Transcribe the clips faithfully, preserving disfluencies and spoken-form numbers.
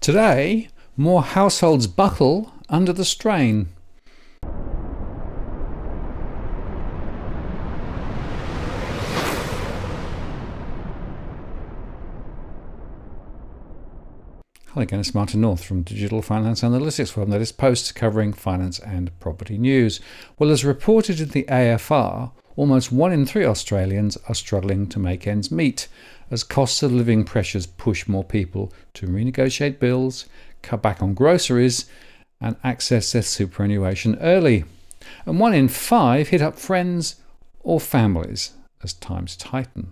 Today, more households buckle under the strain. Hello again, it's Martin North from Digital Finance Analytics, for our latest posts covering finance and property news. Well, as reported in the A F R, almost one in three Australians are struggling to make ends meet as cost of living pressures push more people to renegotiate bills, cut back on groceries, and access their superannuation early. And one in five hit up friends or families as times tighten.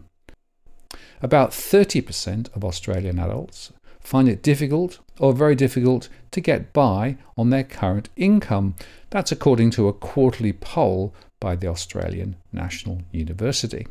About thirty percent of Australian adults find it difficult or very difficult to get by on their current income. That's according to a quarterly poll by the Australian National University.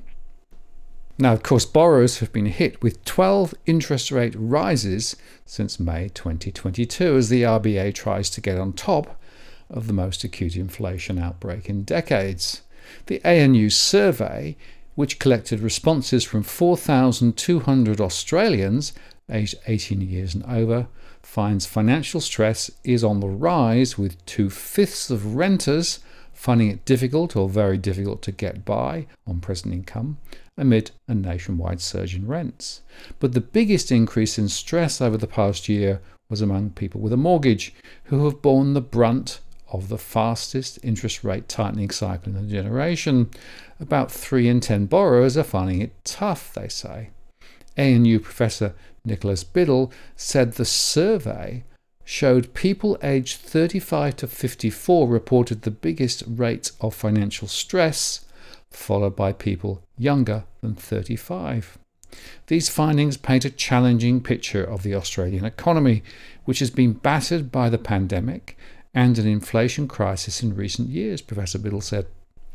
Now, of course, borrowers have been hit with twelve interest rate rises since May twenty twenty-two as the R B A tries to get on top of the most acute inflation outbreak in decades. The A N U survey, which collected responses from four thousand two hundred Australians aged eighteen years and over, finds financial stress is on the rise, with two-fifths of renters finding it difficult or very difficult to get by on present income amid a nationwide surge in rents. But the biggest increase in stress over the past year was among people with a mortgage, who have borne the brunt of the fastest interest rate tightening cycle in a generation. About three in ten borrowers are finding it tough, they say. A N U Professor Nicholas Biddle said the survey showed people aged thirty-five to fifty-four reported the biggest rates of financial stress, followed by people younger than thirty-five. These findings paint a challenging picture of the Australian economy, which has been battered by the pandemic and an inflation crisis in recent years, Professor Biddle said.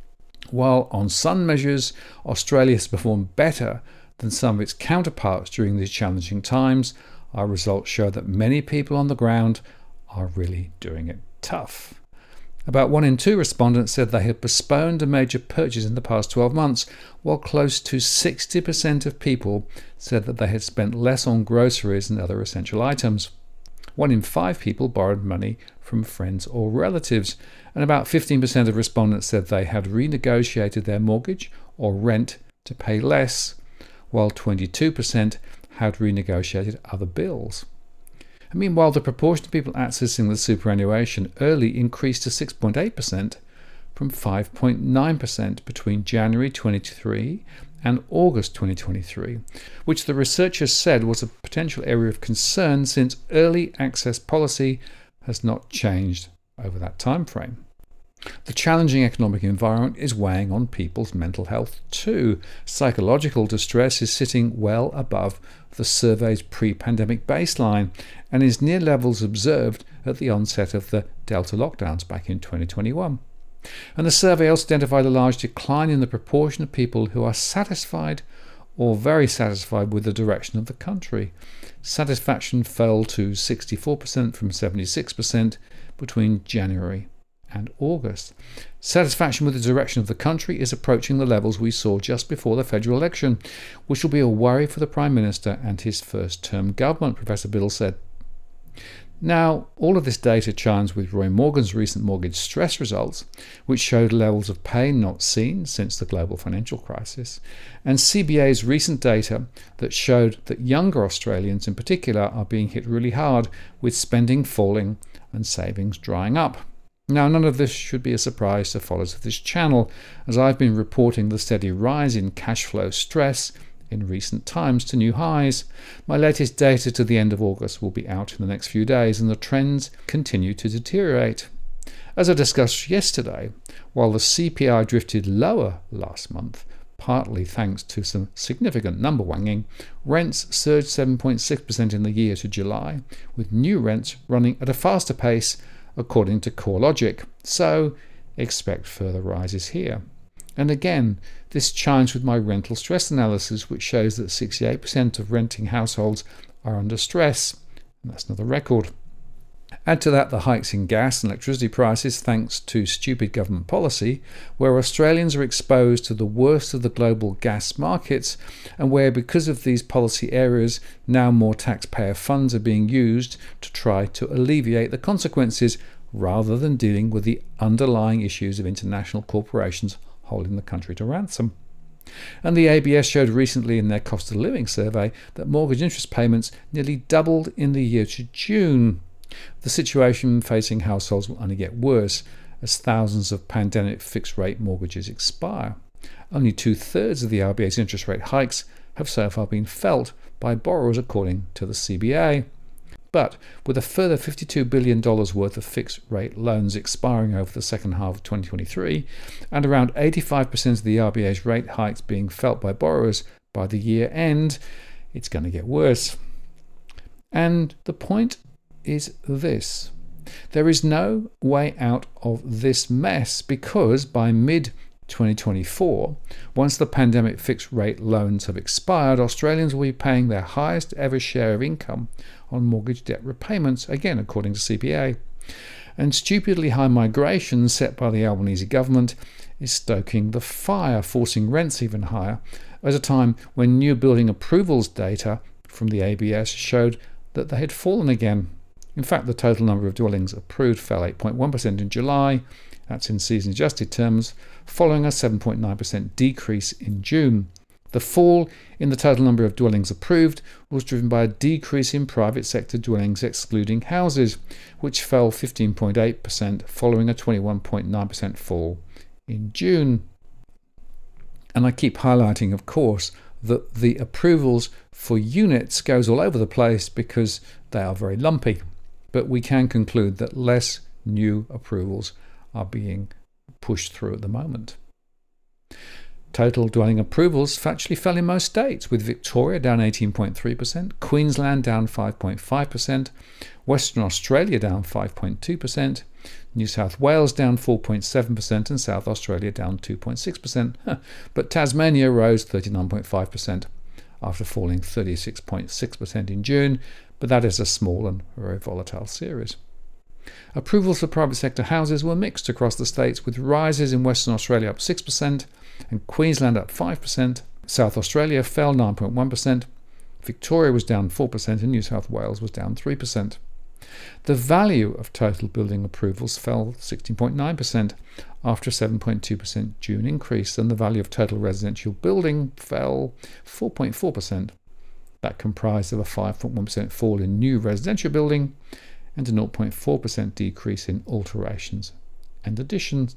While on some measures Australia has performed better than some of its counterparts during these challenging times, our results show that many people on the ground are really doing it tough. About one in two respondents said they had postponed a major purchase in the past twelve months, while close to sixty percent of people said that they had spent less on groceries and other essential items. One in five people borrowed money from friends or relatives, and about fifteen percent of respondents said they had renegotiated their mortgage or rent to pay less, while twenty-two percent had renegotiated other bills. And meanwhile, the proportion of people accessing the superannuation early increased to six point eight percent from five point nine percent between January twenty twenty-three and August twenty twenty-three, which the researchers said was a potential area of concern since early access policy has not changed over that time frame. The challenging economic environment is weighing on people's mental health too. Psychological distress is sitting well above the survey's pre-pandemic baseline and is near levels observed at the onset of the Delta lockdowns back in twenty twenty-one. And the survey also identified a large decline in the proportion of people who are satisfied or very satisfied with the direction of the country. Satisfaction fell to sixty-four percent from seventy-six percent between January and August. Satisfaction with the direction of the country is approaching the levels we saw just before the federal election, which will be a worry for the Prime Minister and his first-term government, Professor Biddle said. Now, all of this data chimes with Roy Morgan's recent mortgage stress results, which showed levels of pain not seen since the global financial crisis, and C B A's recent data that showed that younger Australians in particular are being hit really hard, with spending falling and savings drying up. Now, none of this should be a surprise to followers of this channel, as I've been reporting the steady rise in cash flow stress in recent times to new highs. My latest data to the end of August will be out in the next few days, and the trends continue to deteriorate. As I discussed yesterday, while the C P I drifted lower last month, partly thanks to some significant number wanging, rents surged seven point six percent in the year to July, with new rents running at a faster pace according to CoreLogic, so expect further rises here. And again, this chimes with my rental stress analysis, which shows that sixty-eight percent of renting households are under stress, and that's another record. Add to that the hikes in gas and electricity prices thanks to stupid government policy, where Australians are exposed to the worst of the global gas markets, and where, because of these policy areas, now more taxpayer funds are being used to try to alleviate the consequences rather than dealing with the underlying issues of international corporations holding the country to ransom. And the A B S showed recently in their cost of living survey that mortgage interest payments nearly doubled in the year to June. The situation facing households will only get worse as thousands of pandemic fixed-rate mortgages expire. Only two-thirds of the R B A's interest rate hikes have so far been felt by borrowers, according to the C B A. But with a further fifty-two billion dollars worth of fixed-rate loans expiring over the second half of twenty twenty-three, and around eighty-five percent of the R B A's rate hikes being felt by borrowers by the year end, it's going to get worse. And the point is this: there is no way out of this mess, because by mid twenty twenty-four, once the pandemic fixed rate loans have expired, Australians will be paying their highest ever share of income on mortgage debt repayments, again according to C B A. And stupidly high migration set by the Albanese government is stoking the fire, forcing rents even higher, at a time when new building approvals data from the A B S showed that they had fallen again. In fact, the total number of dwellings approved fell eight point one percent in July, that's in season-adjusted terms, following a seven point nine percent decrease in June. The fall in the total number of dwellings approved was driven by a decrease in private sector dwellings excluding houses, which fell fifteen point eight percent following a twenty-one point nine percent fall in June. And I keep highlighting, of course, that the approvals for units goes all over the place because they are very lumpy. But we can conclude that less new approvals are being pushed through at the moment. Total dwelling approvals actually fell in most states, with Victoria down eighteen point three percent, Queensland down five point five percent, Western Australia down five point two percent, New South Wales down four point seven percent, and South Australia down two point six percent. But Tasmania rose thirty-nine point five percent after falling thirty-six point six percent in June, but that is a small and very volatile series. Approvals for private sector houses were mixed across the states, with rises in Western Australia up six percent and Queensland up five percent. South Australia fell nine point one percent, Victoria was down four percent, and New South Wales was down three percent. The value of total building approvals fell sixteen point nine percent after a seven point two percent June increase, and the value of total residential building fell four point four percent. That comprised of a five point one percent fall in new residential building and a zero point four percent decrease in alterations and additions.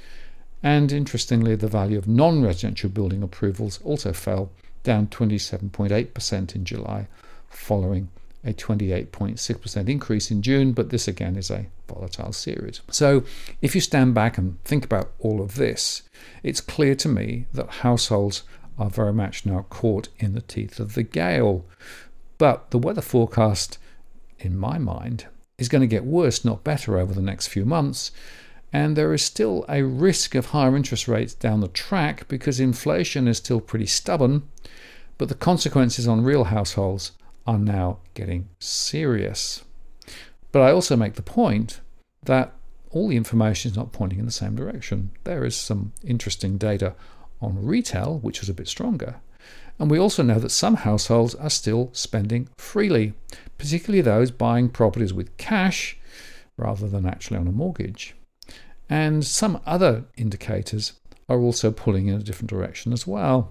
And interestingly, the value of non-residential building approvals also fell, down twenty-seven point eight percent in July, following a twenty-eight point six percent increase in June, but this again is a volatile series. So if you stand back and think about all of this, it's clear to me that households are very much now caught in the teeth of the gale. But the weather forecast, in my mind, is going to get worse, not better, over the next few months. And there is still a risk of higher interest rates down the track because inflation is still pretty stubborn, but the consequences on real households are now getting serious. But I also make the point that all the information is not pointing in the same direction. There is some interesting data on retail, which is a bit stronger. And we also know that some households are still spending freely, particularly those buying properties with cash rather than actually on a mortgage. And some other indicators are also pulling in a different direction as well.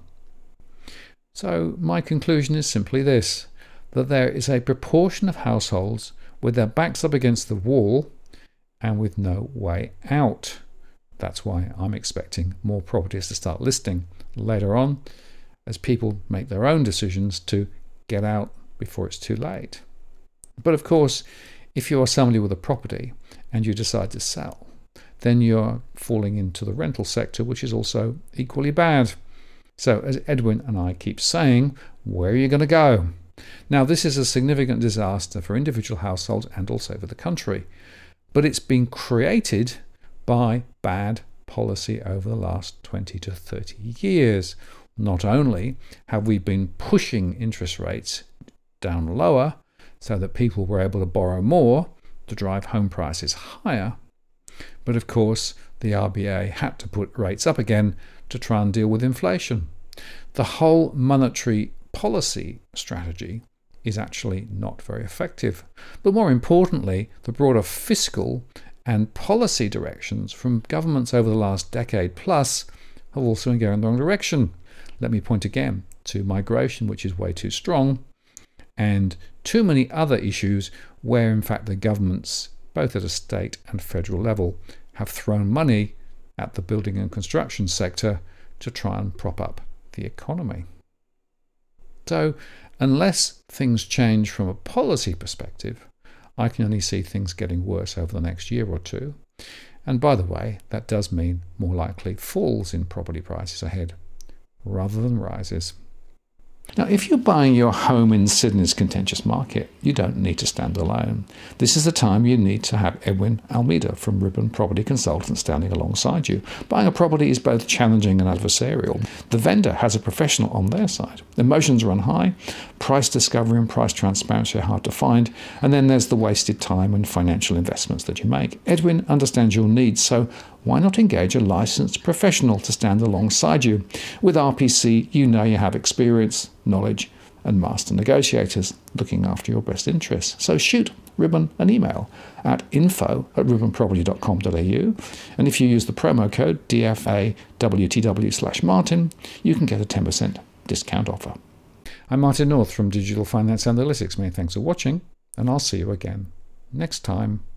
So my conclusion is simply this, that there is a proportion of households with their backs up against the wall and with no way out. That's why I'm expecting more properties to start listing later on as people make their own decisions to get out before it's too late. But of course, if you are somebody with a property and you decide to sell, then you're falling into the rental sector, which is also equally bad. So as Edwin and I keep saying, where are you going to go? Now, this is a significant disaster for individual households and also for the country, but it's been created by bad policy over the last twenty to thirty years. Not only have we been pushing interest rates down lower so that people were able to borrow more, to drive home prices higher. But of course, the R B A had to put rates up again to try and deal with inflation. The whole monetary policy strategy is actually not very effective. But more importantly, the broader fiscal and policy directions from governments over the last decade plus have also been going in the wrong direction. Let me point again to migration, which is way too strong, and too many other issues where in fact the governments, both at a state and federal level, have thrown money at the building and construction sector to try and prop up the economy. So unless things change from a policy perspective, I can only see things getting worse over the next year or two. And by the way, that does mean more likely falls in property prices ahead rather than rises. Now, if you're buying your home in Sydney's contentious market, you don't need to stand alone. This is the time you need to have Edwin Almeida from Ribbon Property Consultants standing alongside you. Buying a property is both challenging and adversarial. The vendor has a professional on their side. Emotions run high, price discovery and price transparency are hard to find, and then there's the wasted time and financial investments that you make. Edwin understands your needs, so why not engage a licensed professional to stand alongside you? With R P C, you know you have experience, knowledge, and master negotiators looking after your best interests. So shoot Ribbon an email at info at ribbon property dot com dot a u, and if you use the promo code D F A W T W slash Martin, you can get a ten percent discount offer. I'm Martin North from Digital Finance Analytics. Many thanks for watching, and I'll see you again next time.